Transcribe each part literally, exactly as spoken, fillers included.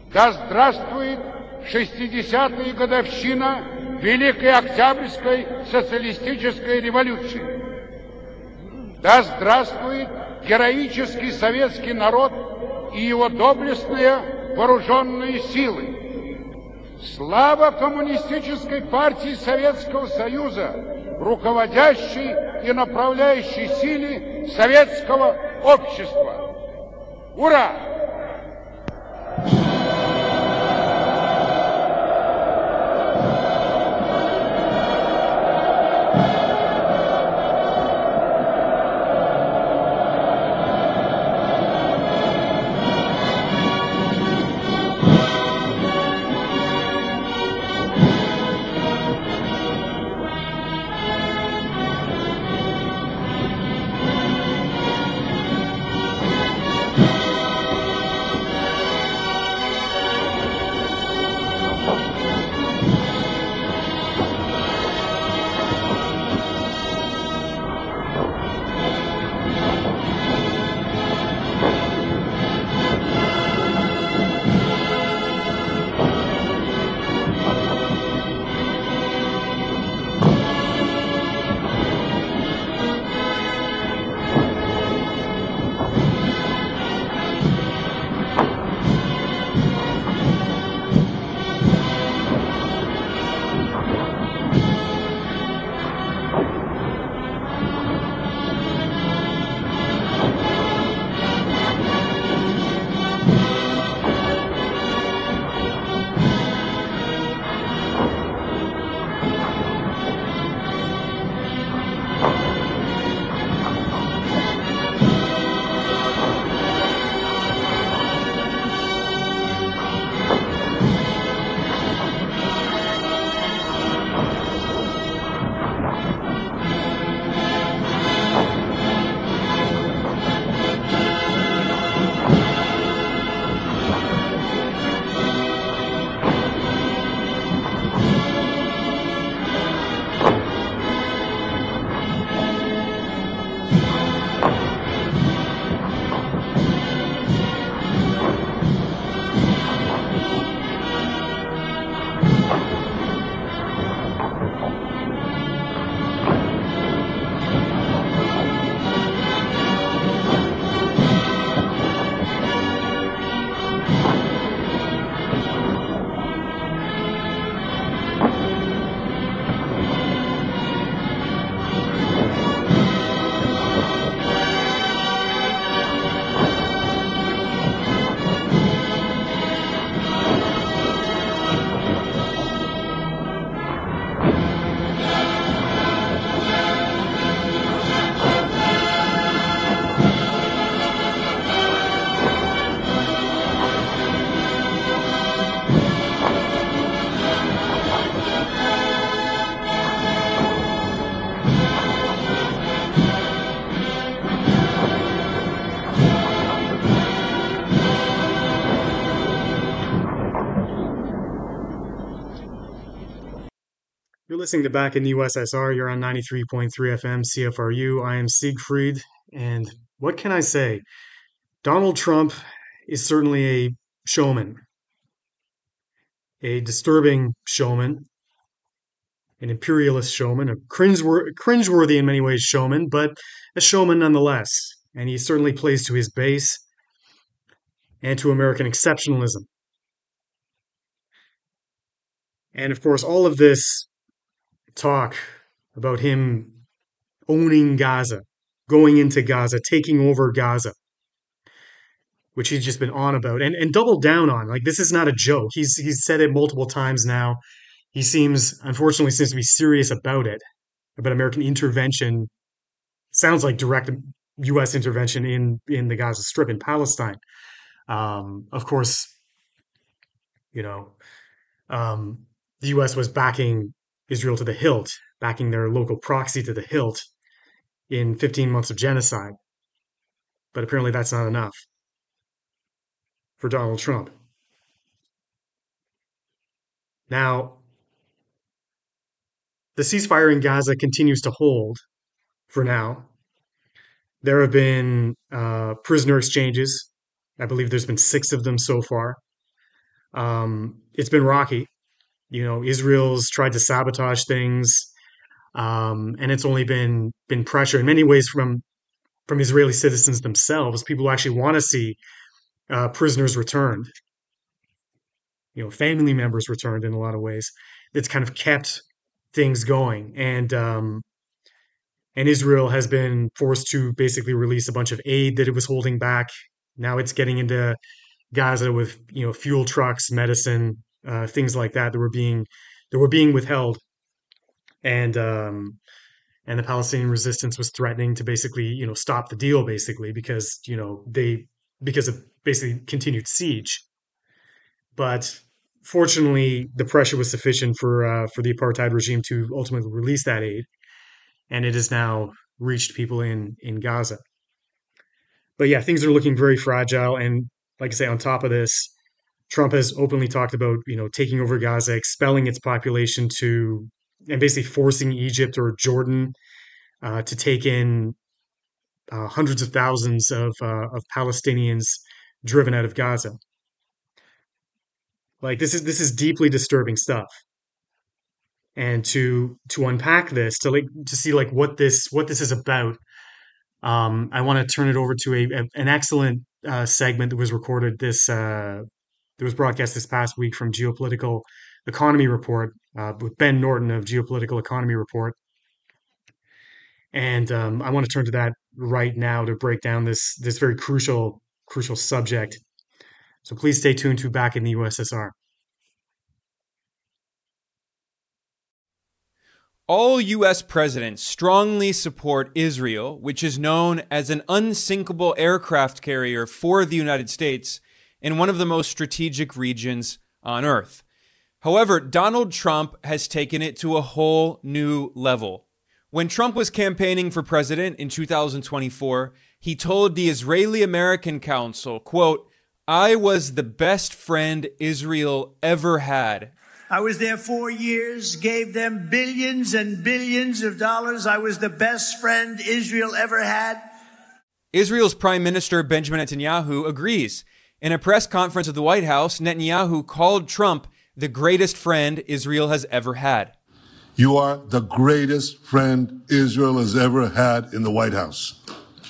Да здравствует шестидесятая годовщина Великой Октябрьской социалистической революции! Да здравствует героический советский народ и его доблестные вооруженные силы! Слава Коммунистической партии Советского Союза, руководящей и направляющей силе советского общества! Ура! You're listening to Back in the U S S R. You're on ninety-three point three F M C F R U. I am Siegfried, and what can I say? Donald Trump is certainly a showman, a disturbing showman, an imperialist showman, a cringeworthy, cringeworthy in many ways showman, but a showman nonetheless. And he certainly plays to his base and to American exceptionalism. And of course, all of this talk about him owning Gaza, going into Gaza, taking over Gaza, which he's just been on about and, and doubled down on. Like, this is not a joke. He's he's said it multiple times now. He seems, unfortunately, seems to be serious about it, about American intervention. Sounds like direct U S intervention in, in the Gaza Strip in Palestine. Um, of course, you know, um, the U S was backing Israel to the hilt, backing their local proxy to the hilt in fifteen months of genocide. But apparently that's not enough for Donald Trump. Now, the ceasefire in Gaza continues to hold for now. There have been uh, prisoner exchanges. I believe there's been six of them so far. Um, it's been rocky. You know, Israel's tried to sabotage things, um, and it's only been been pressure in many ways from from Israeli citizens themselves, people who actually want to see uh, prisoners returned, you know, family members returned in a lot of ways. That's kind of kept things going, and um, and Israel has been forced to basically release a bunch of aid that it was holding back. Now it's getting into Gaza with you know fuel trucks, medicine, uh, things like that that were being that were being withheld, and um, and the Palestinian resistance was threatening to basically you know stop the deal basically because you know they because of basically continued siege. But fortunately, the pressure was sufficient for uh, for the apartheid regime to ultimately release that aid, and it has now reached people in in Gaza. But yeah, things are looking very fragile, and like I say, on top of this, Trump has openly talked about you know taking over Gaza, expelling its population to, and basically forcing Egypt or Jordan uh, to take in uh, hundreds of thousands of uh, of Palestinians driven out of Gaza. Like this is this is deeply disturbing stuff. And to to unpack this, to like to see like what this what this is about, um, I want to turn it over to a, a an excellent uh, segment that was recorded this uh, that was broadcast this past week from Geopolitical Economy Report uh, with Ben Norton of Geopolitical Economy Report. And um, I want to turn to that right now to break down this this very crucial crucial subject. So please stay tuned to Back in the U S S R. All U S presidents strongly support Israel, which is known as an unsinkable aircraft carrier for the United States in one of the most strategic regions on Earth. However, Donald Trump has taken it to a whole new level. When Trump was campaigning for president in two thousand twenty-four, he told the Israeli-American Council, quote, "I was the best friend Israel ever had." I was there four years, gave them billions and billions of dollars. I was the best friend Israel ever had. Israel's Prime Minister Benjamin Netanyahu agrees. In a press conference at the White House, Netanyahu called Trump the greatest friend Israel has ever had. You are the greatest friend Israel has ever had in the White House.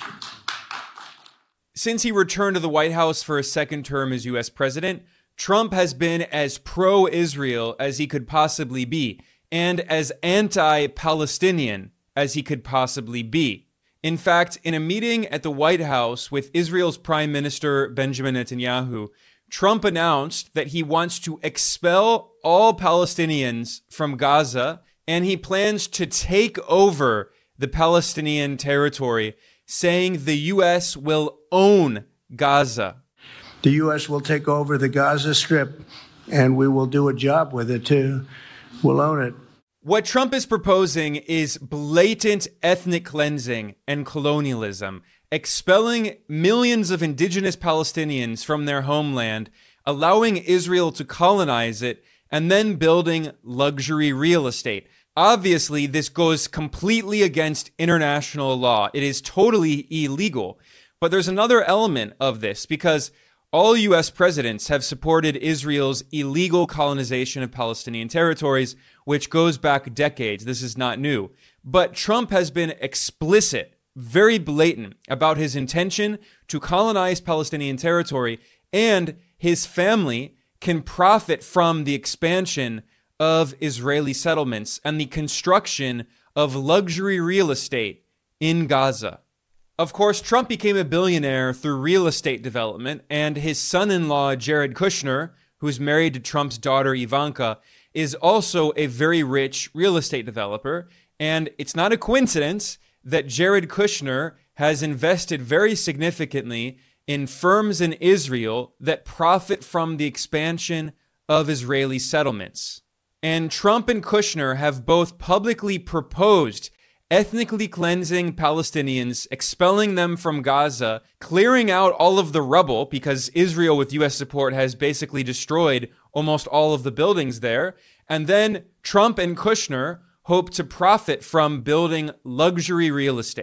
Since he returned to the White House for a second term as U S president, Trump has been as pro-Israel as he could possibly be, and as anti-Palestinian as he could possibly be. In fact, in a meeting at the White House with Israel's Prime Minister Benjamin Netanyahu, Trump announced that he wants to expel all Palestinians from Gaza, and he plans to take over the Palestinian territory, saying the U S will own Gaza. The U S will take over the Gaza Strip, and we will do a job with it, too. We'll own it. What Trump is proposing is blatant ethnic cleansing and colonialism, expelling millions of indigenous Palestinians from their homeland, allowing Israel to colonize it, and then building luxury real estate. Obviously, this goes completely against international law. It is totally illegal. But there's another element of this, because all U S presidents have supported Israel's illegal colonization of Palestinian territories, which goes back decades. This is not new. But Trump has been explicit, very blatant, about his intention to colonize Palestinian territory, and his family can profit from the expansion of Israeli settlements and the construction of luxury real estate in Gaza. Of course, Trump became a billionaire through real estate development, and his son-in-law, Jared Kushner, who's married to Trump's daughter, Ivanka, is also a very rich real estate developer. And it's not a coincidence that Jared Kushner has invested very significantly in firms in Israel that profit from the expansion of Israeli settlements. And Trump and Kushner have both publicly proposed ethnically cleansing Palestinians, expelling them from Gaza, clearing out all of the rubble, because Israel, with U S support, has basically destroyed almost all of the buildings there. And then Trump and Kushner hope to profit from building luxury real estate.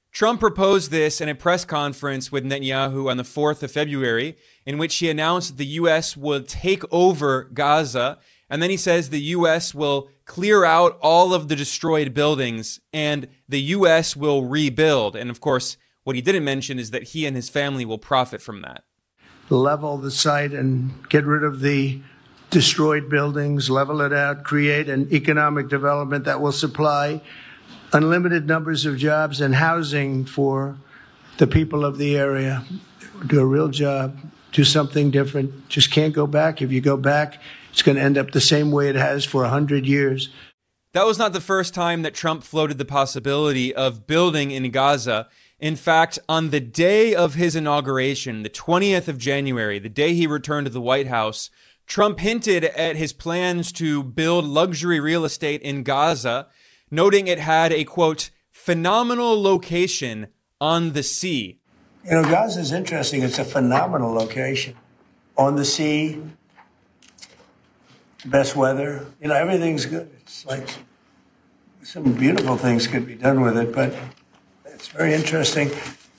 Trump proposed this in a press conference with Netanyahu on the fourth of February, in which he announced the U S would take over Gaza. And then he says the U S will clear out all of the destroyed buildings and the U S will rebuild. And of course, what he didn't mention is that he and his family will profit from that. Level the site and get rid of the destroyed buildings, level it out, create an economic development that will supply unlimited numbers of jobs and housing for the people of the area. Do a real job, do something different. Just can't go back. If you go back, it's going to end up the same way it has for one hundred years. That was not the first time that Trump floated the possibility of building in Gaza. In fact, on the day of his inauguration, the twentieth of January, the day he returned to the White House, Trump hinted at his plans to build luxury real estate in Gaza, noting it had a, quote, phenomenal location on the sea. You know, Gaza is interesting. It's a phenomenal location. On the sea, best weather. You know, everything's good. It's like some beautiful things could be done with it, but it's very interesting.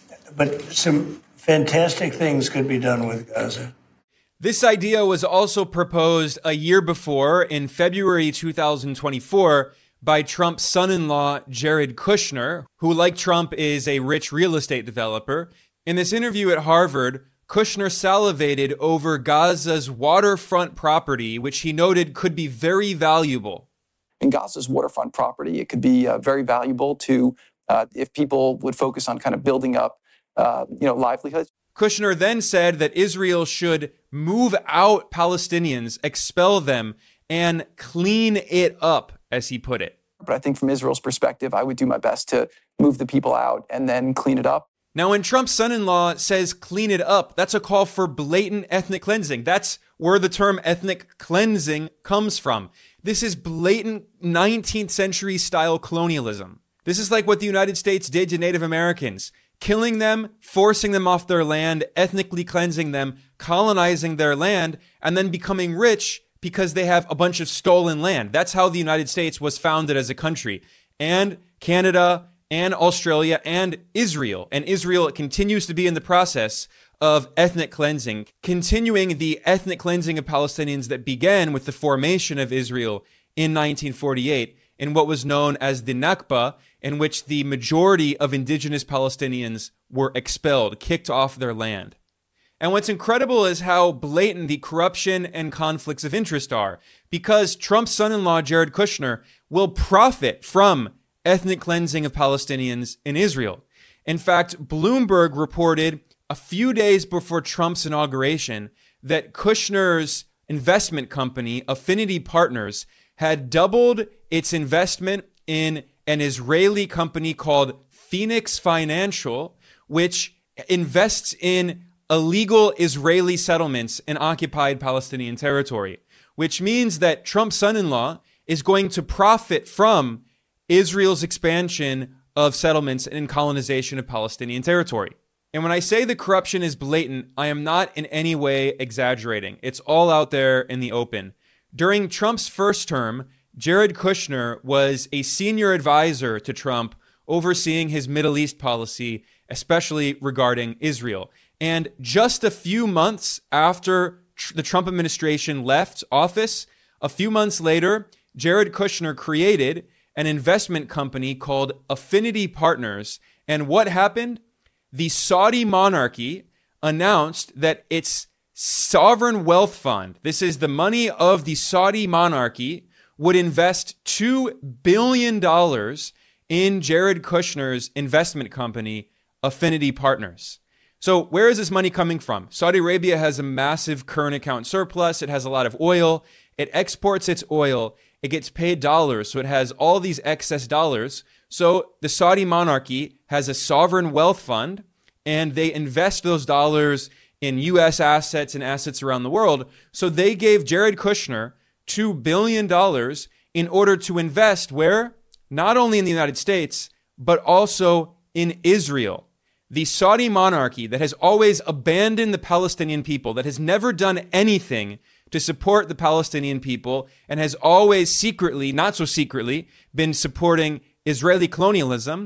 But some fantastic things could be done with Gaza. This idea was also proposed a year before, in February two thousand twenty-four, by Trump's son-in-law, Jared Kushner, who, like Trump, is a rich real estate developer. In this interview at Harvard, Kushner salivated over Gaza's waterfront property, which he noted could be very valuable. In Gaza's waterfront property, it could be uh, very valuable to, uh, if people would focus on kind of building up, uh, you know, livelihoods. Kushner then said that Israel should move out Palestinians, expel them, and clean it up, as he put it. But I think from Israel's perspective, I would do my best to move the people out and then clean it up. Now, when Trump's son-in-law says clean it up, that's a call for blatant ethnic cleansing. That's where the term ethnic cleansing comes from. This is blatant nineteenth century style colonialism. This is like what the United States did to Native Americans, killing them, forcing them off their land, ethnically cleansing them, colonizing their land, and then becoming rich because they have a bunch of stolen land. That's how the United States was founded as a country. And Canada and Australia and Israel. And Israel continues to be in the process of ethnic cleansing, continuing the ethnic cleansing of Palestinians that began with the formation of Israel in nineteen forty-eight in what was known as the Nakba, in which the majority of indigenous Palestinians were expelled, kicked off their land. And what's incredible is how blatant the corruption and conflicts of interest are, because Trump's son-in-law, Jared Kushner, will profit from ethnic cleansing of Palestinians in Israel. In fact, Bloomberg reported a few days before Trump's inauguration that Kushner's investment company, Affinity Partners, had doubled its investment in an Israeli company called Phoenix Financial, which invests in illegal Israeli settlements in occupied Palestinian territory, which means that Trump's son-in-law is going to profit from Israel's expansion of settlements and colonization of Palestinian territory. And when I say the corruption is blatant, I am not in any way exaggerating. It's all out there in the open. During Trump's first term, Jared Kushner was a senior advisor to Trump overseeing his Middle East policy, especially regarding Israel. And just a few months after tr- the Trump administration left office, a few months later, Jared Kushner created an investment company called Affinity Partners. And what happened? The Saudi monarchy announced that its sovereign wealth fund, this is the money of the Saudi monarchy, would invest two billion dollars in Jared Kushner's investment company, Affinity Partners. So where is this money coming from? Saudi Arabia has a massive current account surplus. It has a lot of oil. It exports its oil. It gets paid dollars. So it has all these excess dollars. So the Saudi monarchy has a sovereign wealth fund, and they invest those dollars in U S assets and assets around the world. So they gave Jared Kushner two billion dollars in order to invest where? Not only in the United States, but also in Israel. The Saudi monarchy that has always abandoned the Palestinian people, that has never done anything to support the Palestinian people, and has always secretly, not so secretly, been supporting Israeli colonialism,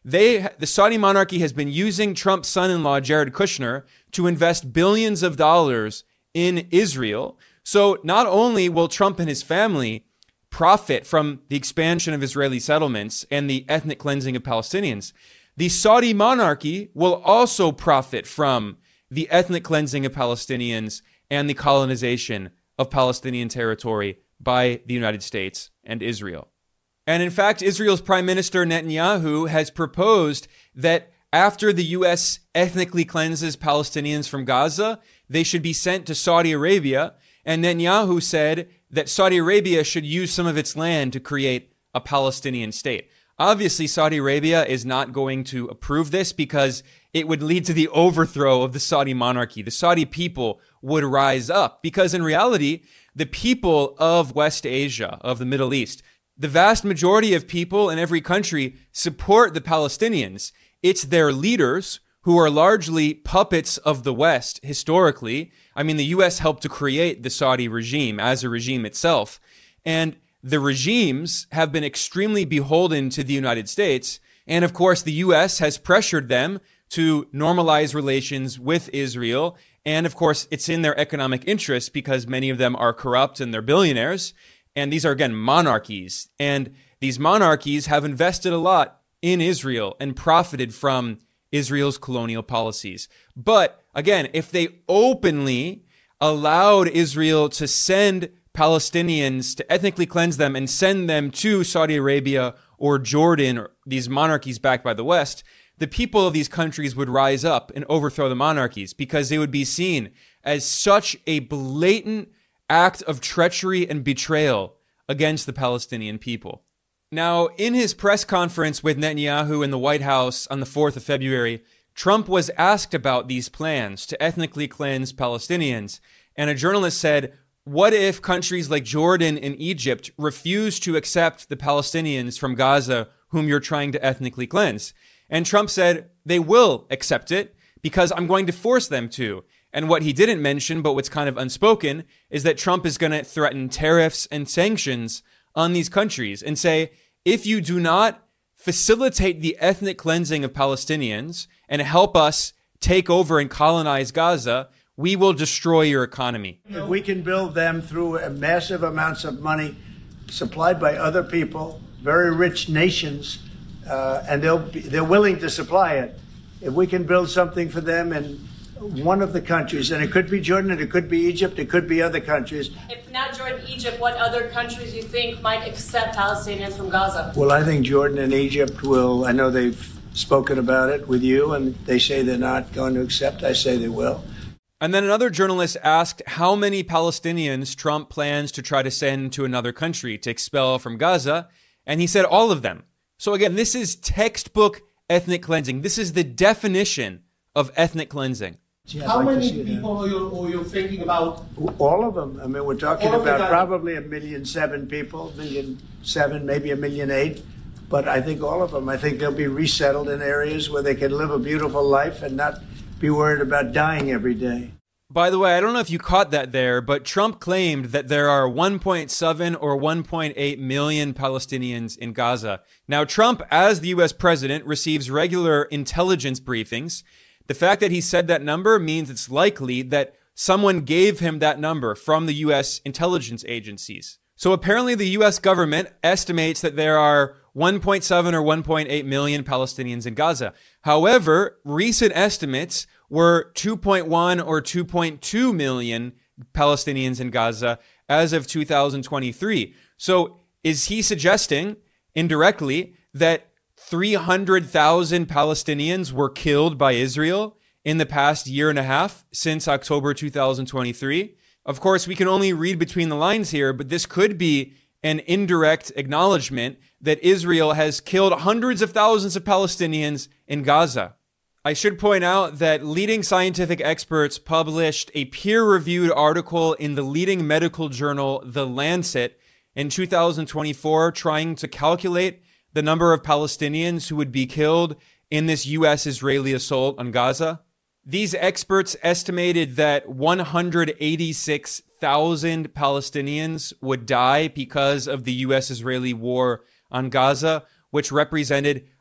They, the Saudi monarchy has been using Trump's son-in-law, Jared Kushner, to invest billions of dollars in Israel. So not only will Trump and his family profit from the expansion of Israeli settlements and the ethnic cleansing of Palestinians, the Saudi monarchy will also profit from the ethnic cleansing of Palestinians and the colonization of Palestinian territory by the United States and Israel. And in fact, Israel's Prime Minister Netanyahu has proposed that after the U S ethnically cleanses Palestinians from Gaza, they should be sent to Saudi Arabia. And Netanyahu said that Saudi Arabia should use some of its land to create a Palestinian state. Obviously, Saudi Arabia is not going to approve this because it would lead to the overthrow of the Saudi monarchy. The Saudi people would rise up because in reality, the people of West Asia, of the Middle East, the vast majority of people in every country support the Palestinians. It's their leaders who are largely puppets of the West historically. I mean, the U S helped to create the Saudi regime as a regime itself. And the regimes have been extremely beholden to the United States. And of course, the U S has pressured them to normalize relations with Israel. And of course, it's in their economic interest because many of them are corrupt and they're billionaires. And these are, again, monarchies. And these monarchies have invested a lot in Israel and profited from Israel's colonial policies. But again, if they openly allowed Israel to send Palestinians to ethnically cleanse them and send them to Saudi Arabia or Jordan, or these monarchies backed by the West, the people of these countries would rise up and overthrow the monarchies because they would be seen as such a blatant act of treachery and betrayal against the Palestinian people. Now, in his press conference with Netanyahu in the White House on the fourth of February, Trump was asked about these plans to ethnically cleanse Palestinians. And a journalist said, what if countries like Jordan and Egypt refuse to accept the Palestinians from Gaza whom you're trying to ethnically cleanse? And Trump said, they will accept it because I'm going to force them to. And what he didn't mention, but what's kind of unspoken, is that Trump is going to threaten tariffs and sanctions on these countries and say, if you do not facilitate the ethnic cleansing of Palestinians and help us take over and colonize Gaza, we will destroy your economy. If we can build them through massive amounts of money supplied by other people, very rich nations, uh, and they'll be, they're willing to supply it. If we can build something for them in one of the countries, and it could be Jordan, and it could be Egypt, it could be other countries. If not Jordan, Egypt, what other countries do you think might accept Palestinians from Gaza? Well, I think Jordan and Egypt will. I know they've spoken about it with you, and they say they're not going to accept. I say they will. And then another journalist asked how many Palestinians Trump plans to try to send to another country to expel from Gaza, and he said all of them. So again, this is textbook ethnic cleansing. This is the definition of ethnic cleansing. Yeah, How like many people are you, are you thinking about? All of them. I mean, we're talking All about probably a million seven people, million seven, maybe a million eight. But I think all of them. I think they'll be resettled in areas where they can live a beautiful life and not be worried about dying every day. By the way, I don't know if you caught that there, but Trump claimed that there are one point seven or one point eight million Palestinians in Gaza. Now, Trump, as the U S president, receives regular intelligence briefings. The fact that he said that number means it's likely that someone gave him that number from the U S intelligence agencies. So apparently the U S government estimates that there are one point seven or one point eight million Palestinians in Gaza. However, recent estimates were two point one or two point two million Palestinians in Gaza as of two thousand twenty-three. So is he suggesting indirectly that three hundred thousand Palestinians were killed by Israel in the past year and a half since October two thousand twenty-three? Of course, we can only read between the lines here, but this could be an indirect acknowledgement that Israel has killed hundreds of thousands of Palestinians in Gaza. I should point out that leading scientific experts published a peer-reviewed article in the leading medical journal, The Lancet, in two thousand twenty-four, trying to calculate the number of Palestinians who would be killed in this U S-Israeli assault on Gaza. These experts estimated that one hundred eighty-six thousand Palestinians would die because of the U S-Israeli war on Gaza, which represented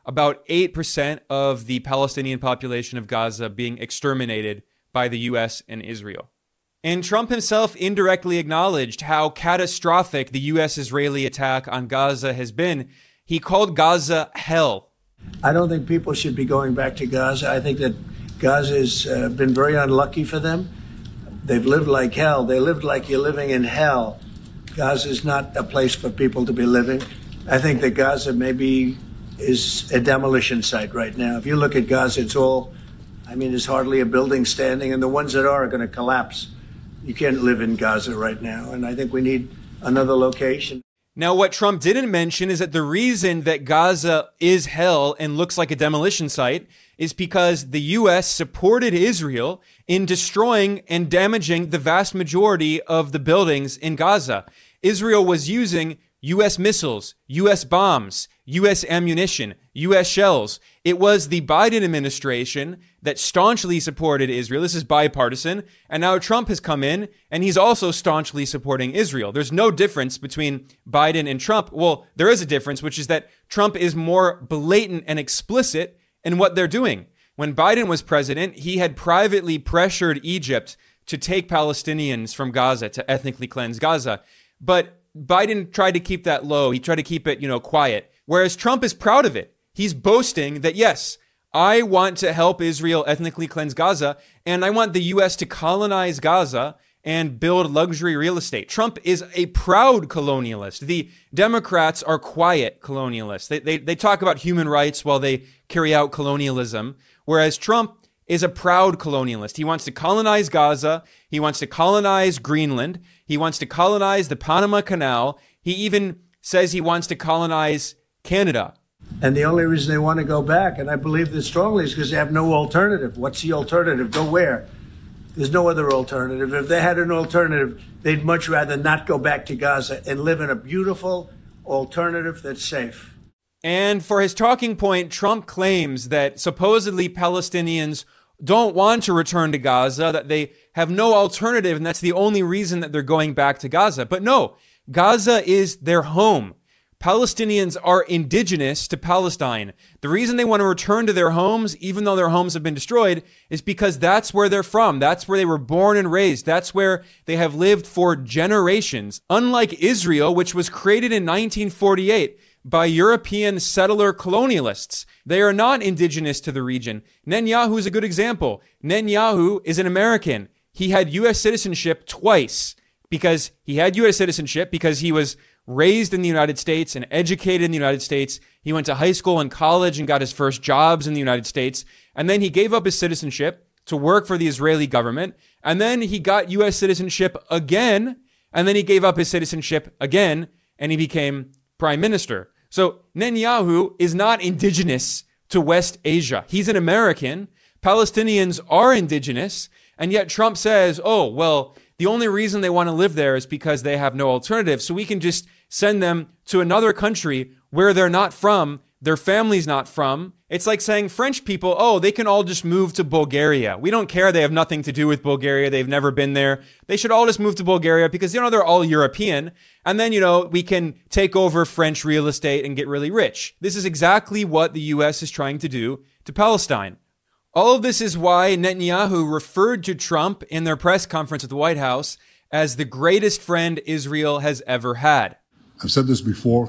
about eight percent of the Palestinian population of Gaza being exterminated by the U S and Israel. And Trump himself indirectly acknowledged how catastrophic the U S-Israeli attack on Gaza has been. He called Gaza hell. I don't think people should be going back to Gaza. I think that Gaza has uh, been very unlucky for them. They've lived like hell. They lived like you're living in hell. Gaza is not a place for people to be living. I think that Gaza maybe is a demolition site right now. If you look at Gaza, it's all, I mean, there's hardly a building standing, and the ones that are are going to collapse. You can't live in Gaza right now, and I think we need another location. Now, what Trump didn't mention is that the reason that Gaza is hell and looks like a demolition site is because the U S supported Israel in destroying and damaging the vast majority of the buildings in Gaza. Israel was using U S missiles, U S bombs, U S ammunition, U S shells. It was the Biden administration that staunchly supported Israel. This is bipartisan. And now Trump has come in and he's also staunchly supporting Israel. There's no difference between Biden and Trump. Well, there is a difference, which is that Trump is more blatant and explicit in what they're doing. When Biden was president, he had privately pressured Egypt to take Palestinians from Gaza, to ethnically cleanse Gaza. But Biden tried to keep that low. He tried to keep it, you know, quiet. Whereas Trump is proud of it. He's boasting that, yes, I want to help Israel ethnically cleanse Gaza, and I want the U S to colonize Gaza and build luxury real estate. Trump is a proud colonialist. The Democrats are quiet colonialists. They, they, they talk about human rights while they carry out colonialism, whereas Trump is a proud colonialist. He wants to colonize Gaza. He wants to colonize Greenland. He wants to colonize the Panama Canal. He even says he wants to colonize Canada. And the only reason they want to go back, and I believe this strongly, is because they have no alternative. What's the alternative? Go where? There's no other alternative. If they had an alternative, they'd much rather not go back to Gaza and live in a beautiful alternative that's safe. And for his talking point, Trump claims that supposedly Palestinians don't want to return to Gaza, that they have no alternative, and that's the only reason that they're going back to Gaza. But no, Gaza is their home. Palestinians are indigenous to Palestine. The reason they want to return to their homes, even though their homes have been destroyed, is because that's where they're from. That's where they were born and raised. That's where they have lived for generations. Unlike Israel, which was created in nineteen forty-eight by European settler colonialists. They are not indigenous to the region. Netanyahu is a good example. Netanyahu is an American. He had U S citizenship twice because he had U S citizenship because he was raised in the United States and educated in the United States. He went to high school and college and got his first jobs in the United States. And then he gave up his citizenship to work for the Israeli government. And then he got U S citizenship again. And then he gave up his citizenship again and he became prime minister. So Netanyahu is not indigenous to West Asia. He's an American. Palestinians are indigenous. And yet Trump says, oh, well, the only reason they want to live there is because they have no alternative. So we can just send them to another country where they're not from, their family's not from. It's like saying French people, oh, they can all just move to Bulgaria. We don't care. They have nothing to do with Bulgaria. They've never been there. They should all just move to Bulgaria because, you know, they're all European. And then, you know, we can take over French real estate and get really rich. This is exactly what the U S is trying to do to Palestine. All of this is why Netanyahu referred to Trump in their press conference at the White House as the greatest friend Israel has ever had. I've said this before.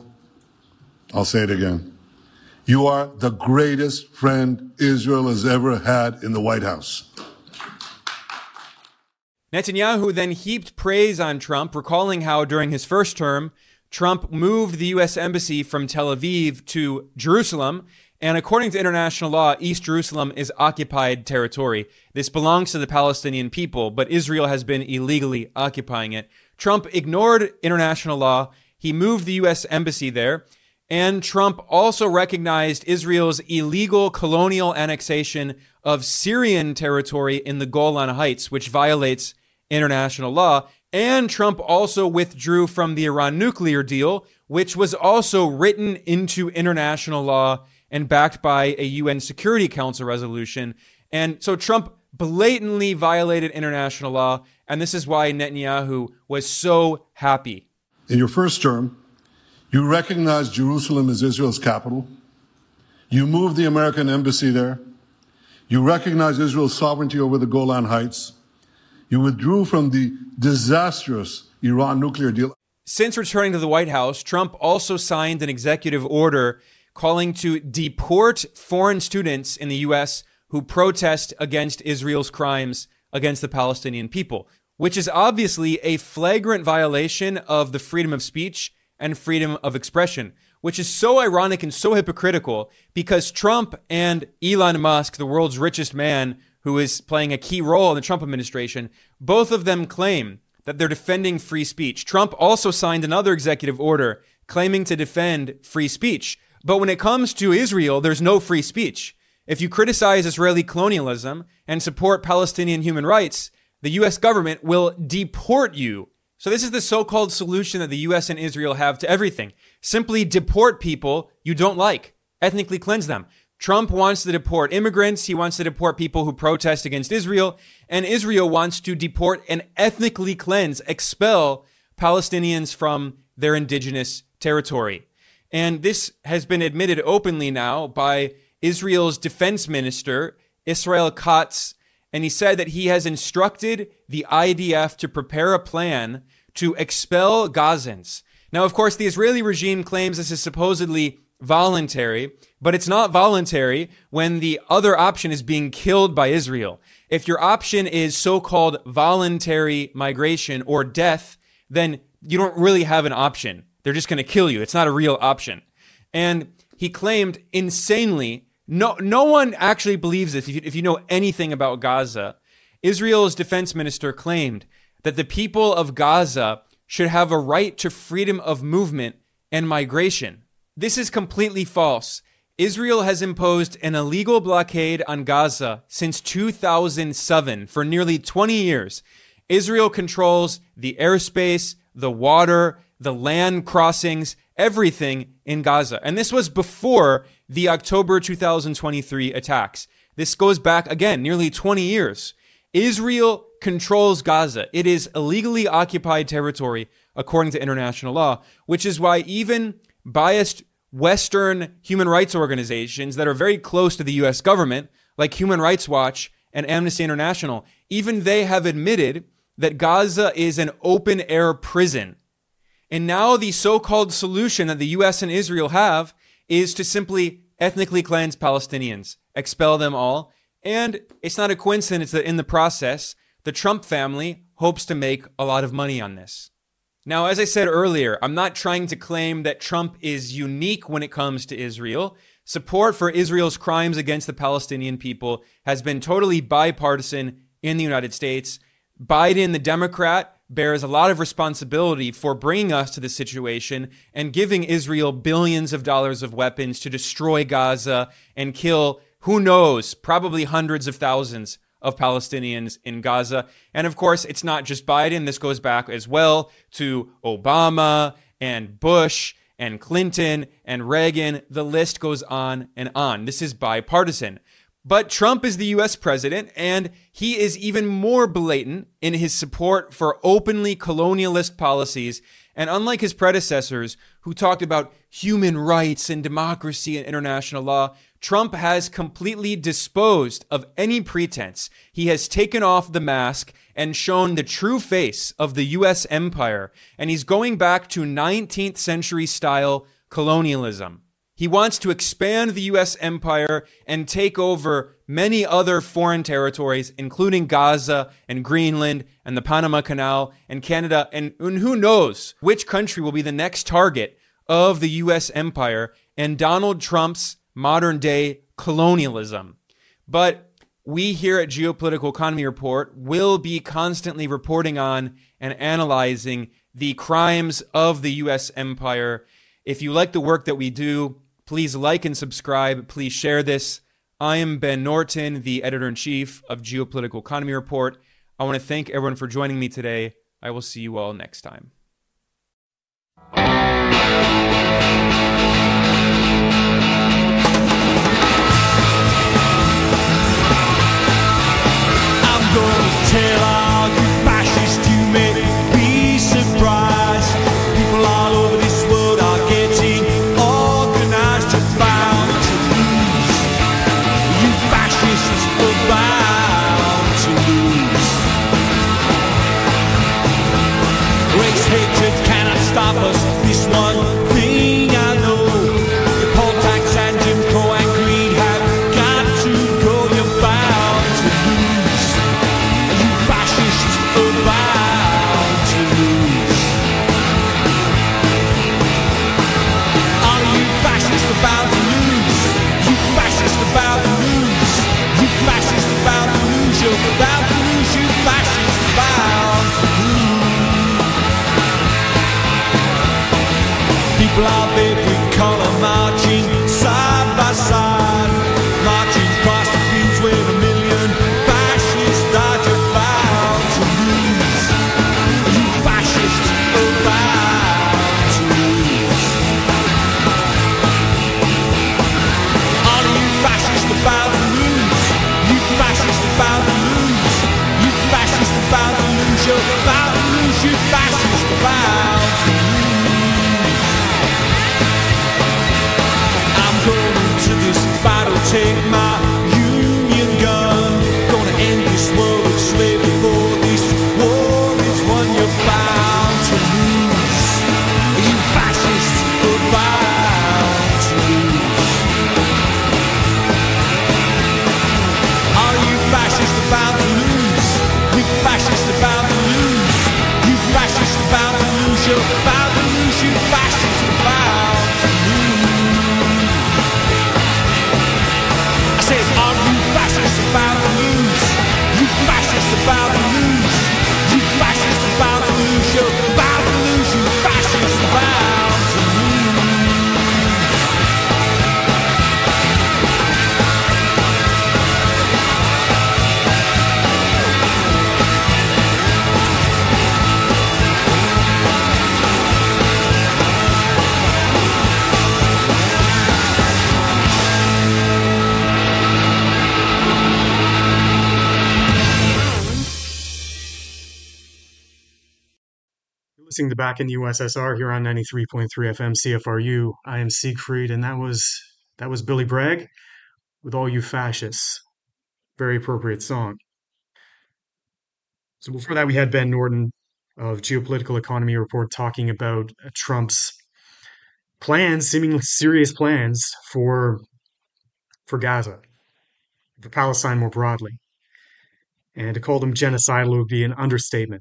I'll say it again. You are the greatest friend Israel has ever had in the White House. Netanyahu then heaped praise on Trump, recalling how during his first term, Trump moved the U S embassy from Tel Aviv to Jerusalem. And according to international law, East Jerusalem is occupied territory. This belongs to the Palestinian people, but Israel has been illegally occupying it. Trump ignored international law. He moved the U S embassy there. And Trump also recognized Israel's illegal colonial annexation of Syrian territory in the Golan Heights, which violates international law. And Trump also withdrew from the Iran nuclear deal, which was also written into international law and backed by a U N Security Council resolution. And so Trump blatantly violated international law, and this is why Netanyahu was so happy. In your first term, you recognized Jerusalem as Israel's capital. You moved the American embassy there. You recognized Israel's sovereignty over the Golan Heights. You withdrew from the disastrous Iran nuclear deal. Since returning to the White House, Trump also signed an executive order calling to deport foreign students in the U S who protest against Israel's crimes against the Palestinian people, which is obviously a flagrant violation of the freedom of speech and freedom of expression, which is so ironic and so hypocritical because Trump and Elon Musk, the world's richest man who is playing a key role in the Trump administration, both of them claim that they're defending free speech. Trump also signed another executive order claiming to defend free speech. But when it comes to Israel, there's no free speech. If you criticize Israeli colonialism and support Palestinian human rights, the U S government will deport you. So this is the so-called solution that the U S and Israel have to everything. Simply deport people you don't like, ethnically cleanse them. Trump wants to deport immigrants. He wants to deport people who protest against Israel. And Israel wants to deport and ethnically cleanse, expel Palestinians from their indigenous territory. And this has been admitted openly now by Israel's defense minister, Israel Katz. And he said that he has instructed the I D F to prepare a plan to expel Gazans. Now, of course, the Israeli regime claims this is supposedly voluntary, but it's not voluntary when the other option is being killed by Israel. If your option is so-called voluntary migration or death, then you don't really have an option. They're just going to kill you. It's not a real option. And he claimed insanely, no, no one actually believes this. If you, if you know anything about Gaza, Israel's defense minister claimed that the people of Gaza should have a right to freedom of movement and migration. This is completely false. Israel has imposed an illegal blockade on Gaza since two thousand seven for nearly twenty years. Israel controls the airspace, the water, the land crossings, everything in Gaza. And this was before the October two thousand twenty-three attacks. This goes back, again, nearly twenty years. Israel controls Gaza. It is illegally occupied territory according to international law, which is why even biased Western human rights organizations that are very close to the U S government, like Human Rights Watch and Amnesty International, even they have admitted that Gaza is an open-air prison. And now the so-called solution that the U S and Israel have is to simply ethnically cleanse Palestinians, expel them all. And it's not a coincidence that in the process, the Trump family hopes to make a lot of money on this. Now, as I said earlier, I'm not trying to claim that Trump is unique when it comes to Israel. Support for Israel's crimes against the Palestinian people has been totally bipartisan in the United States. Biden, the Democrat, bears a lot of responsibility for bringing us to this situation and giving Israel billions of dollars of weapons to destroy Gaza and kill, who knows, probably hundreds of thousands of Palestinians in Gaza. And of course, it's not just Biden. This goes back as well to Obama and Bush and Clinton and Reagan. The list goes on and on. This is bipartisan. But Trump is the U S president, and he is even more blatant in his support for openly colonialist policies. And unlike his predecessors, who talked about human rights and democracy and international law, Trump has completely disposed of any pretense. He has taken off the mask and shown the true face of the U S empire. And he's going back to nineteenth century style colonialism. He wants to expand the U S empire and take over many other foreign territories, including Gaza and Greenland and the Panama Canal and Canada. And, and who knows which country will be the next target of the U S empire and Donald Trump's modern day colonialism. But we here at Geopolitical Economy Report will be constantly reporting on and analyzing the crimes of the U S empire. If you like the work that we do, please like and subscribe. Please share this. I am Ben Norton, the editor-in-chief of Geopolitical Economy Report. I want to thank everyone for joining me today. I will see you all next time. I'm going to tell all you fascists you may be surprised. People all over this world are getting organized to bound to hatred cannot stop us. This one thing I know, your poll tax and Jim Crow and greed have got to go. You're bound to lose. You fascists are bound to lose. All of you fascists are bound to lose. You fascists are bound to lose. You fascists are bound to lose. You're bound to lose. You fascists are bound to lose. People out there, we call them marching side by side, marching across the fields with a million fascists died. You're bound to lose. You fascists are bound to lose. All of you fascists are bound to lose. You fascists are bound to lose. You fascists are bound to lose. You're bound to lose. You fascists are bound to lose. To this battle, take my union gun. Gonna end this world of slavery before this war is won. You're bound to lose. You fascists are bound to lose. All you fascists are bound to lose. You fascists are bound to lose. You fascists are bound to lose. You're bound to lose. You fascists are bound to lose. All you fascists are bound to lose. You fascists are bound to lose. You fascists are bound to lose. You're bound to lose. You fascists are bound to Listening to Back in the U S S R here on ninety-three point three F M C F R U. I am Siegfried, and that was that was Billy Bragg with All You Fascists. Very appropriate song. So before that, we had Ben Norton of Geopolitical Economy Report talking about Trump's plans, seemingly serious plans for for Gaza, for Palestine more broadly. And to call them genocidal would be an understatement.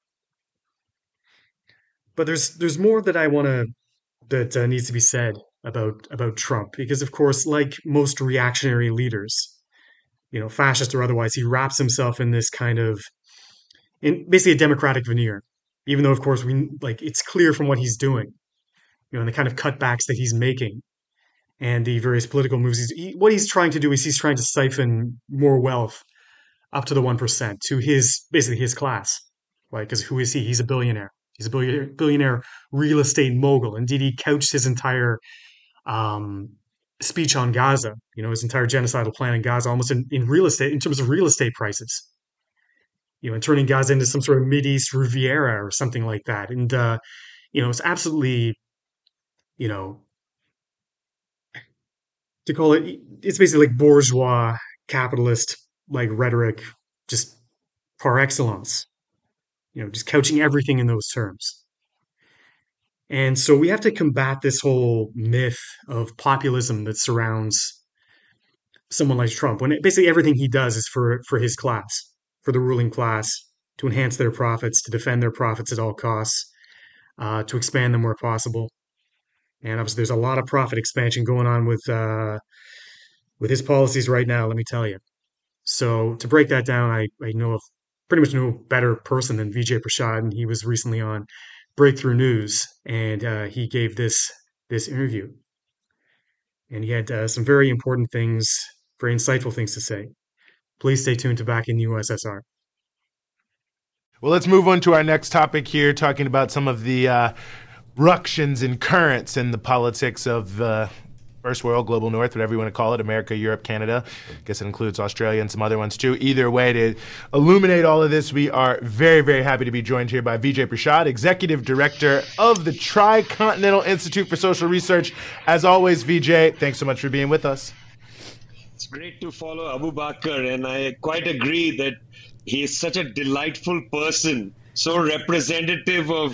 But there's there's more that I want to that uh, needs to be said about about Trump, because of course, like most reactionary leaders, you know, fascist or otherwise, he wraps himself in this kind of in basically a democratic veneer. Even though, of course, we like it's clear from what he's doing, you know, and the kind of cutbacks that he's making, and the various political moves. He's, he, what he's trying to do is he's trying to siphon more wealth up to the one percent to his basically his class, like because who is he? He's a billionaire. He's a billionaire, billionaire real estate mogul. Indeed, he couched his entire um, speech on Gaza, you know, his entire genocidal plan in Gaza, almost in, in real estate, in terms of real estate prices, you know, and turning Gaza into some sort of Mideast Riviera or something like that. And, uh, you know, it's absolutely, you know, to call it, it's basically like bourgeois capitalist, like rhetoric, just par excellence. You know, just couching everything in those terms. And so we have to combat this whole myth of populism that surrounds someone like Trump, when it, basically everything he does is for, for his class, for the ruling class, to enhance their profits, to defend their profits at all costs, uh, to expand them where possible. And obviously there's a lot of profit expansion going on with uh, with his policies right now, let me tell you. So to break that down, I, I know of pretty much no better person than Vijay Prashad, and he was recently on Breakthrough News, and uh, he gave this this interview, and he had uh, some very important things, very insightful things to say. Please stay tuned to Back in the U S S R. Well, let's move on to our next topic here, talking about some of the uh, ructions and currents in the politics of uh, First World, Global North, whatever you want to call it, America, Europe, Canada. I guess it includes Australia and some other ones too. Either way, to illuminate all of this, we are very, very happy to be joined here by Vijay Prashad, Executive Director of the Tri-Continental Institute for Social Research. As always, Vijay, thanks so much for being with us. It's great to follow Abu Bakr, and I quite agree that he is such a delightful person, so representative of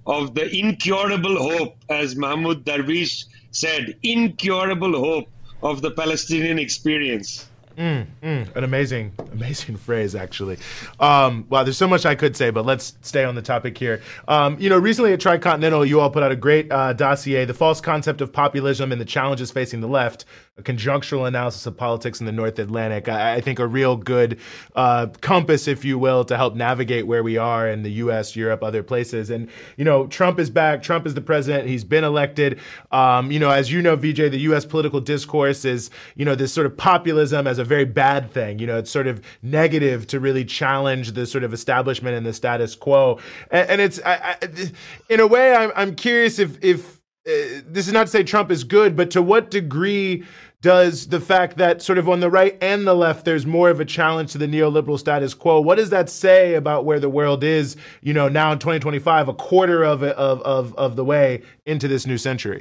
of the incurable hope, as Mahmoud Darwish said, incurable hope of the Palestinian experience. Mm, mm, an amazing, amazing phrase, actually. Um, wow, there's so much I could say, but let's stay on the topic here. Um, you know, recently at Tricontinental, you all put out a great uh, dossier, The False Concept of Populism and the Challenges Facing the Left, a conjunctural analysis of politics in the North Atlantic. I, I think a real good uh, compass, if you will, to help navigate where we are in the U S, Europe, other places. And, you know, Trump is back. Trump is the president. He's been elected. Um, you know, as you know, Vijay, the U S political discourse is, you know, this sort of populism as a very bad thing. You know, it's sort of negative to really challenge the sort of establishment and the status quo. And, and it's, I, I, in a way, I'm, I'm curious if, if uh, this is not to say Trump is good, but to what degree does the fact that sort of on the right and the left, there's more of a challenge to the neoliberal status quo, what does that say about where the world is, you know, now in twenty twenty-five, a quarter of, of, of, of the way into this new century?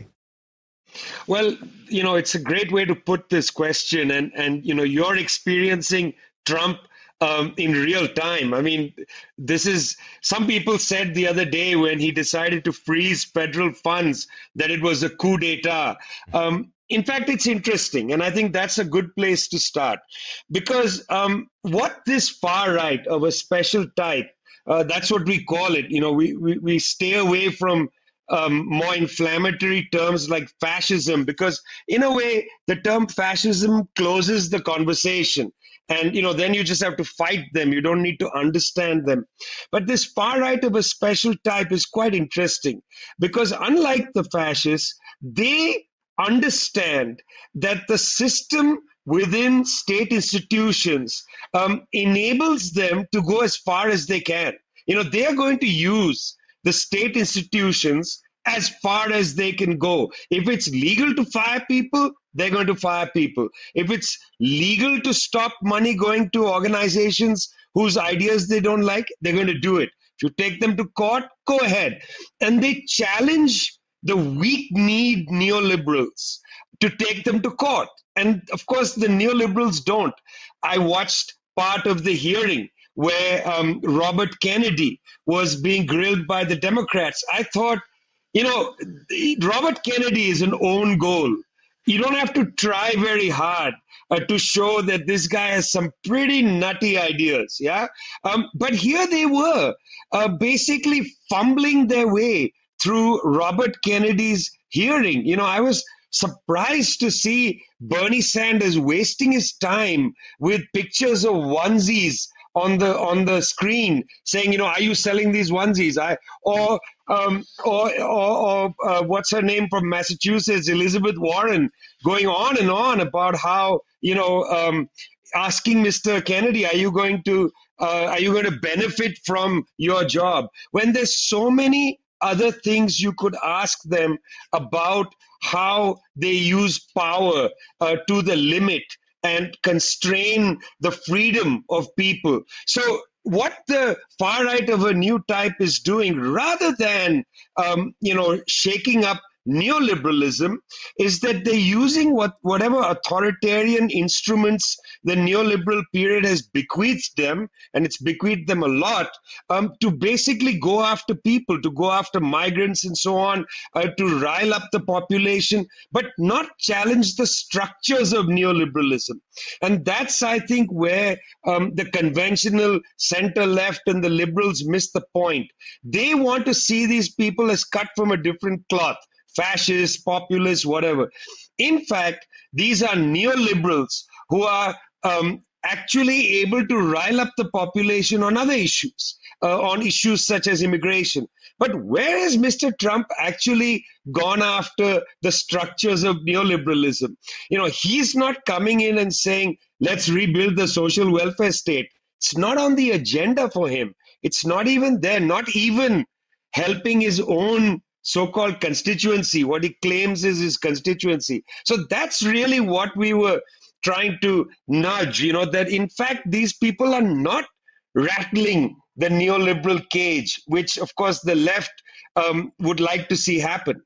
Well, you know, it's a great way to put this question. And, and you know, you're experiencing Trump um, in real time. I mean, this is, some people said the other day when he decided to freeze federal funds that it was a coup d'etat. Um, In fact, it's interesting, and I think that's a good place to start, because um, what this far right of a special type, uh, that's what we call it. You know, we, we, we stay away from um, more inflammatory terms like fascism, because in a way, the term fascism closes the conversation. And, you know, then you just have to fight them. You don't need to understand them. But this far right of a special type is quite interesting, because unlike the fascists, they understand that the system within state institutions um, enables them to go as far as they can. You know, they are going to use the state institutions as far as they can go. If it's legal to fire people, they're going to fire people. If it's legal to stop money going to organizations whose ideas they don't like, they're going to do it. If you take them to court, go ahead. And they challenge the weak-kneed neoliberals to take them to court. And of course, the neoliberals don't. I watched part of the hearing where um, Robert Kennedy was being grilled by the Democrats. I thought, you know, Robert Kennedy is an own goal. You don't have to try very hard uh, to show that this guy has some pretty nutty ideas, yeah? Um, but here they were, uh, basically fumbling their way through Robert Kennedy's hearing. You know, I was surprised to see Bernie Sanders wasting his time with pictures of onesies on the on the screen, saying, you know, are you selling these onesies? I or um, or or, or uh, what's her name from Massachusetts, Elizabeth Warren, going on and on about how, you know, um, asking Mister Kennedy, are you going to uh, are you going to benefit from your job? When there's so many other things you could ask them about how they use power uh, to the limit and constrain the freedom of people. So what the far right of a new type is doing, rather than um, you know, shaking up neoliberalism, is that they're using what whatever authoritarian instruments the neoliberal period has bequeathed them, and it's bequeathed them a lot, um, to basically go after people, to go after migrants and so on, uh, to rile up the population, but not challenge the structures of neoliberalism. And that's, I think, where um, the conventional center-left and the liberals miss the point. They want to see these people as cut from a different cloth. Fascists, populists, whatever. In fact, these are neoliberals who are um, actually able to rile up the population on other issues, uh, on issues such as immigration. But where has Mister Trump actually gone after the structures of neoliberalism? You know, he's not coming in and saying, let's rebuild the social welfare state. It's not on the agenda for him. It's not even there, not even helping his own so-called constituency, what he claims is his constituency. So that's really what we were trying to nudge, you know, that in fact, these people are not rattling the neoliberal cage, which of course the left um, would like to see happen.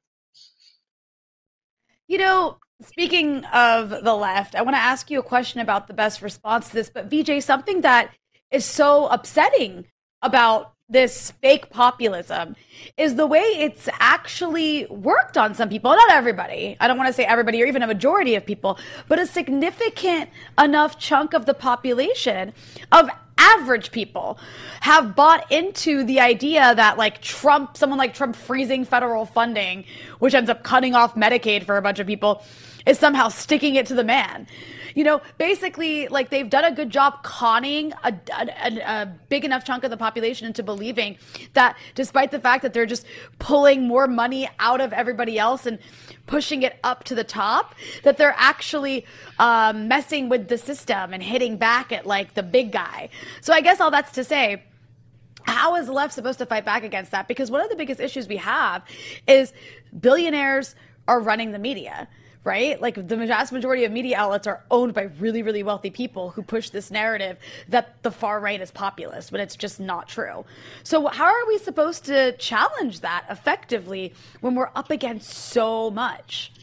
You know, speaking of the left, I want to ask you a question about the best response to this, but Vijay, something that is so upsetting about this fake populism is the way it's actually worked on some people. Not everybody. I don't want to say everybody or even a majority of people, but a significant enough chunk of the population of average people have bought into the idea that like Trump, someone like Trump freezing federal funding, which ends up cutting off Medicaid for a bunch of people, is somehow sticking it to the man. You know, basically, like they've done a good job conning a, a, a big enough chunk of the population into believing that despite the fact that they're just pulling more money out of everybody else and pushing it up to the top, that they're actually um, messing with the system and hitting back at like the big guy. So I guess all that's to say, how is the left supposed to fight back against that? Because one of the biggest issues we have is billionaires are running the media. Right? Like the vast majority of media outlets are owned by really, really wealthy people who push this narrative that the far right is populist, when it's just not true. So how are we supposed to challenge that effectively when we're up against so much?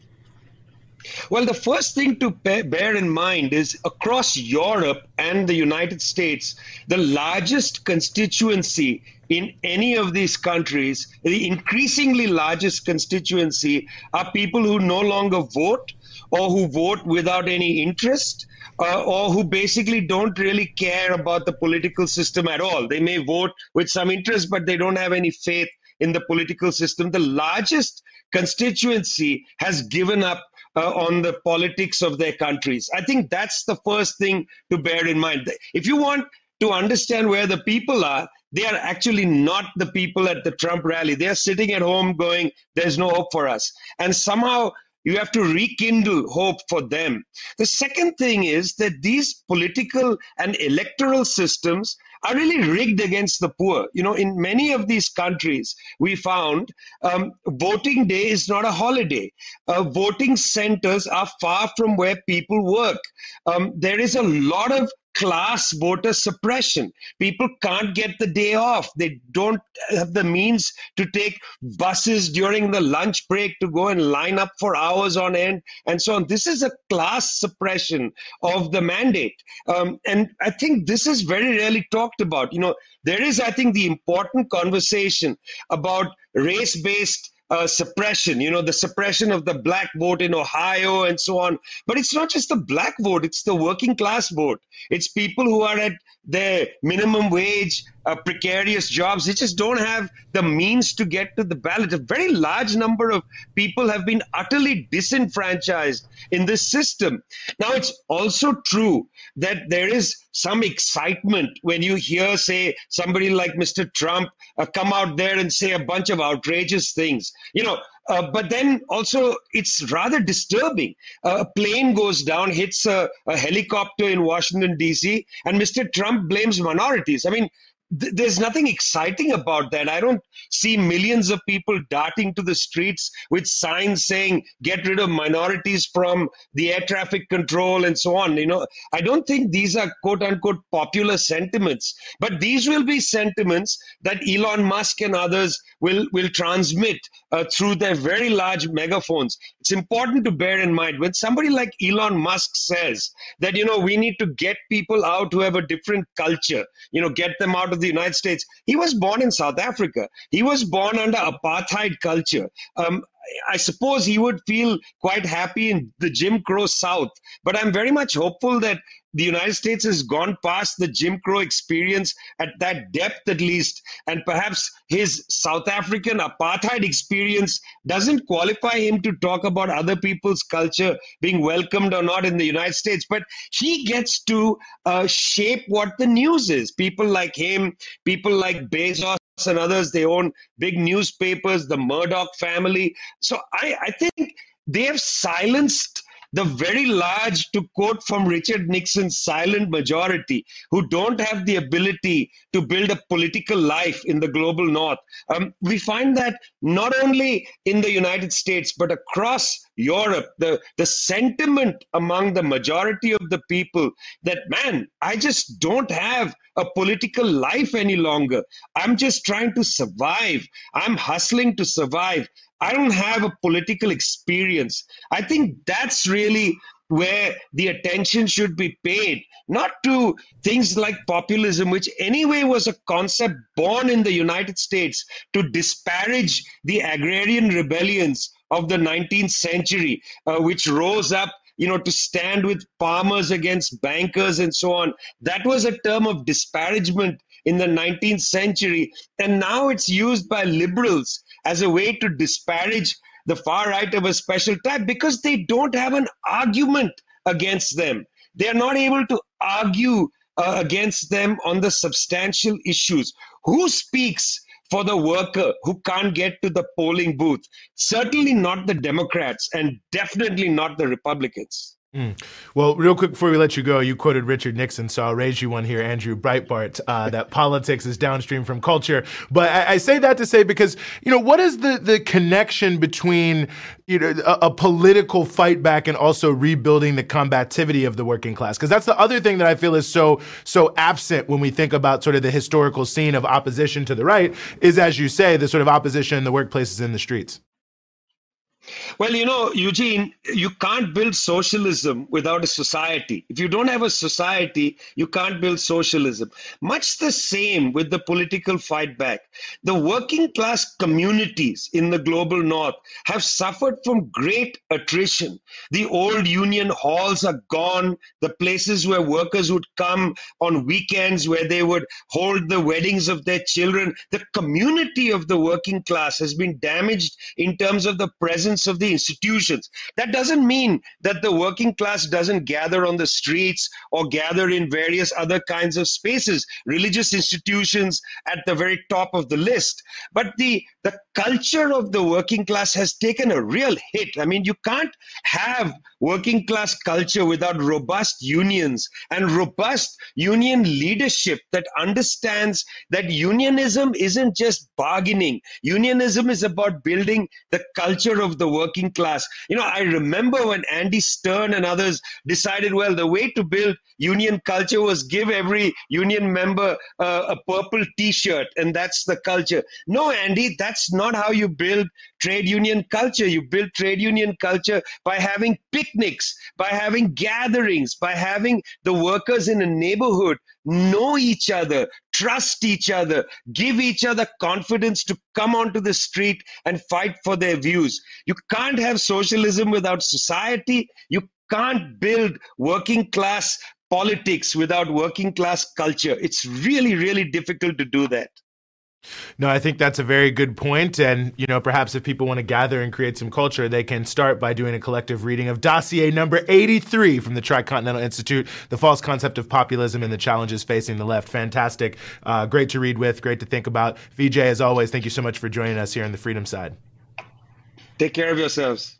Well, the first thing to bear in mind is across Europe and the United States, the largest constituency in any of these countries, the increasingly largest constituency, are people who no longer vote or who vote without any interest uh, or who basically don't really care about the political system at all. They may vote with some interest, but they don't have any faith in the political system. The largest constituency has given up Uh, on the politics of their countries. I think that's the first thing to bear in mind. If you want to understand where the people are, they are actually not the people at the Trump rally. They are sitting at home going, there's no hope for us. And somehow you have to rekindle hope for them. The second thing is that these political and electoral systems are really rigged against the poor. You know, in many of these countries, we found um, voting day is not a holiday. Uh, voting centers are far from where people work. Um, there is a lot of class voter suppression. People can't get the day off. They don't have the means to take buses during the lunch break to go and line up for hours on end and so on. This is a class suppression of the mandate. Um, and I think this is very rarely talked about. You know, there is, I think, the important conversation about race-based Uh, suppression, you know, the suppression of the black vote in Ohio and so on. But it's not just the black vote, it's the working class vote. It's people who are at their minimum wage, uh, precarious jobs. They just don't have the means to get to the ballot. A very large number of people have been utterly disenfranchised in this system. Now, it's also true that there is some excitement when you hear, say, somebody like Mister Trump uh, come out there and say a bunch of outrageous things. You know, uh, but then also it's rather disturbing. Uh, a plane goes down, hits a, a helicopter in Washington, D C, and Mister Trump blames minorities. I mean, th- there's nothing exciting about that. I don't see millions of people darting to the streets with signs saying, get rid of minorities from the air traffic control and so on. You know, I don't think these are quote unquote popular sentiments, but these will be sentiments that Elon Musk and others will, will transmit uh, through their very large megaphones. It's important to bear in mind when somebody like Elon Musk says that, you know, we need to get people out who have a different culture, you know, get them out of the United States. He was born in South Africa. He was born under apartheid culture. Um, I suppose he would feel quite happy in the Jim Crow South, but I'm very much hopeful that the United States has gone past the Jim Crow experience at that depth, at least, and perhaps his South African apartheid experience doesn't qualify him to talk about other people's culture being welcomed or not in the United States, but he gets to uh, shape what the news is. People like him, people like Bezos and others, they own big newspapers, the Murdoch family. So I, I think they have silenced the very large, to quote from Richard Nixon's silent majority, who don't have the ability to build a political life in the global north. Um, we find that not only in the United States, but across Europe, the, the sentiment among the majority of the people that, man, I just don't have a political life any longer. I'm just trying to survive. I'm hustling to survive. I don't have a political experience. I think that's really where the attention should be paid not to things like populism, which anyway was a concept born in the United States to disparage the agrarian rebellions of the nineteenth century, uh, which rose up, you know, to stand with farmers against bankers and so on. That was a term of disparagement in the nineteenth century. And now it's used by liberals as a way to disparage the far right of a special type because they don't have an argument against them. They are not able to argue uh, against them on the substantial issues. Who speaks for the worker who can't get to the polling booth? Certainly not the Democrats and definitely not the Republicans. Mm. Well, real quick before we let you go, you quoted Richard Nixon, so I'll raise you one here, Andrew Breitbart, uh, that politics is downstream from culture. But I, I say that to say because, you know, what is the, the connection between, you know, a, a political fight back and also rebuilding the combativity of the working class? Because that's the other thing that I feel is so so absent when we think about sort of the historical scene of opposition to the right is, as you say, the sort of opposition in the workplaces in the streets. Well, you know, Eugene, you can't build socialism without a society. If you don't have a society, you can't build socialism. Much the same with the political fight back. The working class communities in the global north have suffered from great attrition. The old union halls are gone. The places where workers would come on weekends, where they would hold the weddings of their children. The community of the working class has been damaged in terms of the presence of the institutions. That doesn't mean that the working class doesn't gather on the streets or gather in various other kinds of spaces, religious institutions at the very top of the list. But the, the culture of the working class has taken a real hit. I mean, you can't have working class culture without robust unions and robust union leadership that understands that unionism isn't just bargaining. Unionism is about building the culture of the working class. You know, I remember when Andy Stern and others decided, well, the way to build union culture was give every union member uh, a purple t-shirt, and that's the culture. No, Andy, that's not how you build trade union culture. You build trade union culture by having picnics, by having gatherings, by having the workers in a neighborhood know each other, trust each other, give each other confidence to come onto the street and fight for their views. You can't have socialism without society. You can't build working class politics without working class culture. It's really, really difficult to do that. No, I think that's a very good point. And, you know, perhaps if people want to gather and create some culture, they can start by doing a collective reading of dossier number eighty-three from the Tricontinental Institute, The False Concept of Populism and the Challenges Facing the Left. Fantastic. Uh, great to read with, great to think about. Vijay, as always, thank you so much for joining us here on the Freedom Side. Take care of yourselves.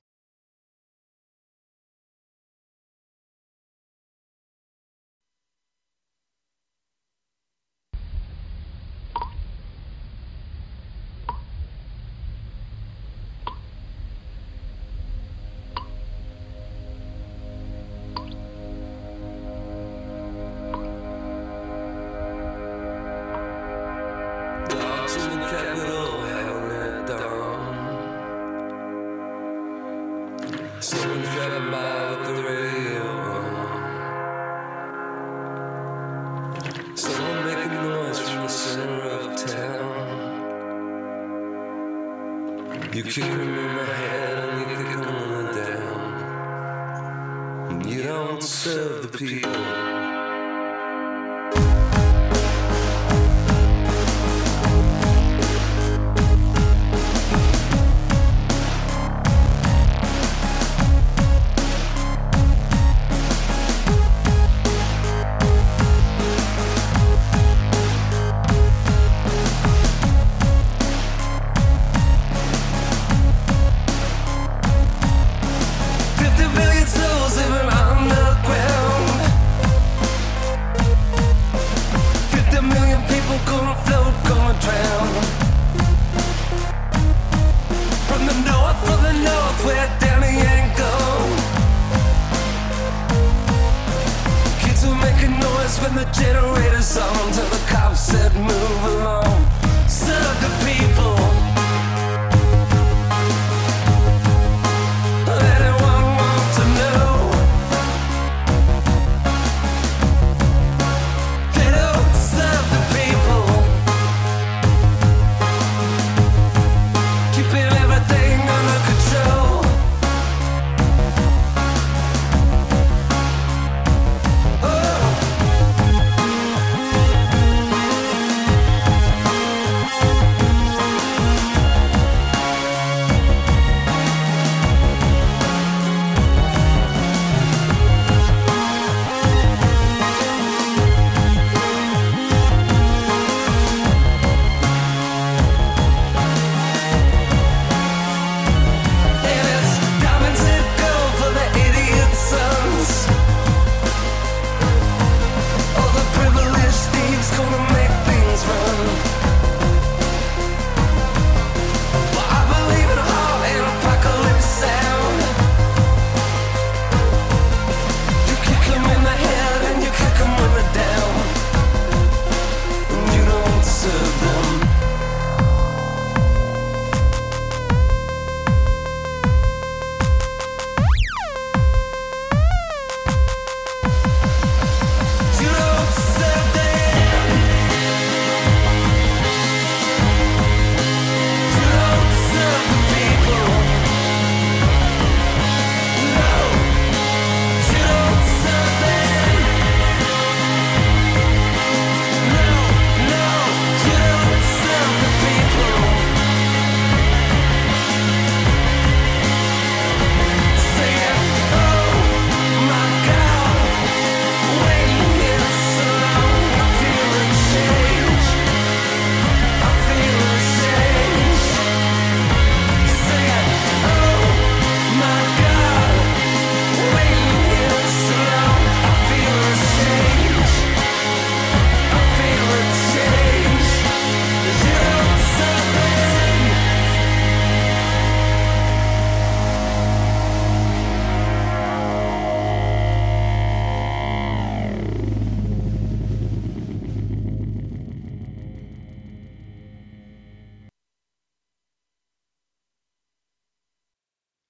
You kick me in my head and you kick on down. You don't serve the people. When the generator's on till the cops said move along. Serve the people. Anyone want to know?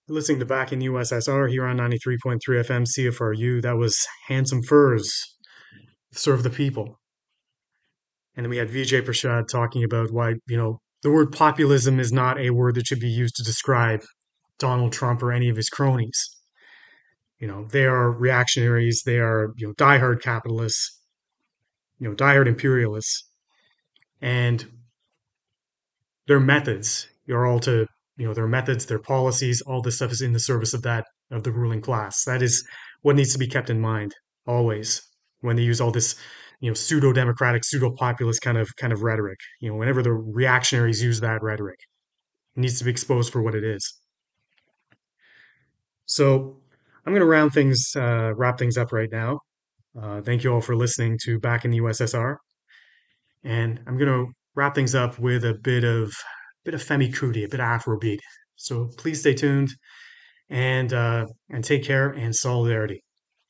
listening to Back in U S S R here on ninety-three point three F M C F R U. That was Handsome Furs, Serve the People. And then we had Vijay Prashad talking about why, you know, the word populism is not a word that should be used to describe Donald Trump or any of his cronies. You know, they are reactionaries. They are, you know, diehard capitalists, you know, diehard imperialists. And their methods are all to, you know, their methods, their policies, all this stuff is in the service of that, of the ruling class. That is what needs to be kept in mind always when they use all this, you know, pseudo-democratic, pseudo-populist kind of kind of rhetoric. You know, whenever the reactionaries use that rhetoric, it needs to be exposed for what it is. So I'm going to round things, uh, wrap things up right now. Uh, thank you all for listening to Back in the U S S R, and I'm going to wrap things up with a bit of bit of Femi Kuti, a bit of Afrobeat. So please stay tuned and uh, and take care and solidarity.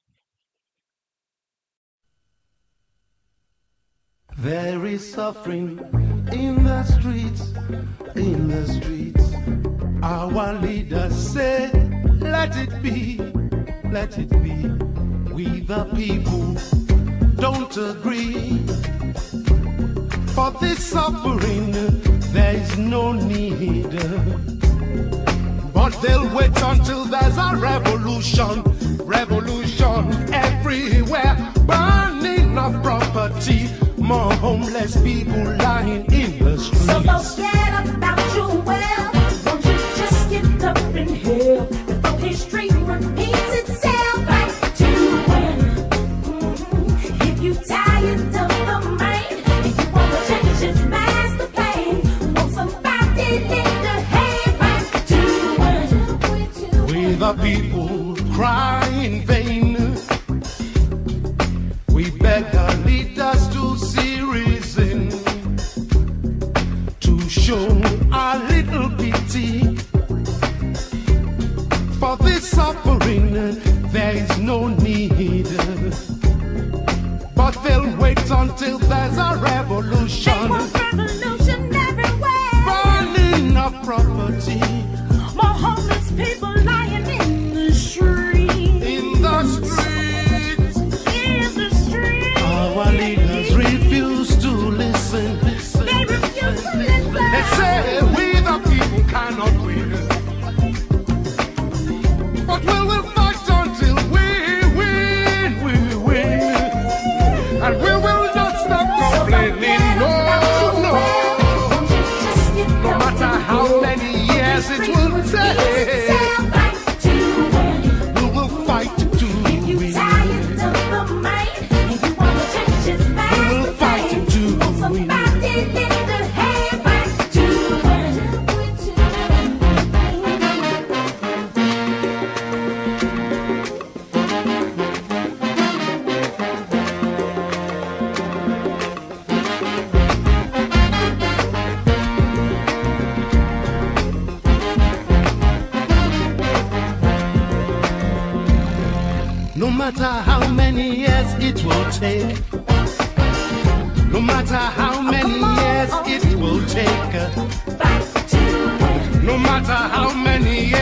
There is suffering in the streets, in the streets. Our leaders say, let it be, let it be. We the people don't agree. For this suffering, there is no need. But they'll wait until there's a revolution, revolution everywhere. Burning of property, more homeless people lying in the streets. So don't forget about your wealth. Won't you just get up and help before history repeats itself? Back to when, mm-hmm. If you tired of the man and you want to change his master plan, want somebody lend a hand? Back to when we the people cry in vain. We beg our leaders to see reason, to show a little pity. For this suffering, there is no need. But they'll wait until there's a revolution. They want revolution everywhere. Burning of property. More homeless people lying in the street. In the streets. In the street. Our leaders refuse to listen. They refuse to listen. They say we the people cannot win. But we will fight until we win, we win. And we will not stop complaining, no, no. No matter how many years it will take, we will fight to win. We will fight to win. No matter how many years it will take, no matter how many years it will take, no matter how many years